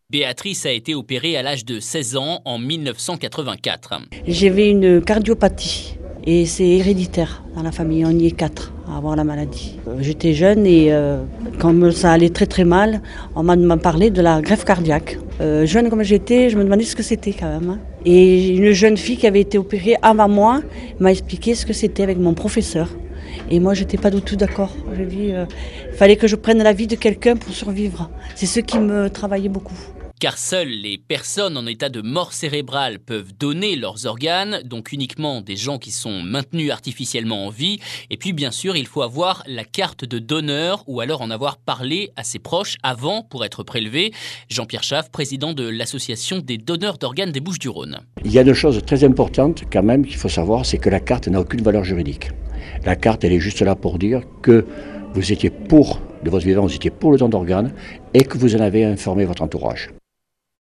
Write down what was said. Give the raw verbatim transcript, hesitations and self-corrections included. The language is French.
Béatrice a été opérée à l'âge de seize ans en mille neuf cent quatre-vingt-quatre. J'avais une cardiopathie et c'est héréditaire dans la famille, on y est quatre à avoir la maladie. J'étais jeune et euh, quand ça allait très très mal, on m'a parlé de la greffe cardiaque. Euh, jeune comme j'étais, je me demandais ce que c'était quand même. Et une jeune fille qui avait été opérée avant moi m'a expliqué ce que c'était avec mon professeur. Et moi, j'étais pas du tout d'accord. J'ai dit, il euh, fallait que je prenne la vie de quelqu'un pour survivre. C'est ce qui me travaillait beaucoup. Car seules les personnes en état de mort cérébrale peuvent donner leurs organes, donc uniquement des gens qui sont maintenus artificiellement en vie. Et puis bien sûr, il faut avoir la carte de donneur ou alors en avoir parlé à ses proches avant pour être prélevé. Jean-Pierre Schaff, président de l'association des donneurs d'organes des Bouches-du-Rhône. Il y a une chose très importante quand même qu'il faut savoir, c'est que la carte n'a aucune valeur juridique. La carte, elle est juste là pour dire que vous étiez pour, de votre vivant, vous étiez pour le don d'organes et que vous en avez informé votre entourage.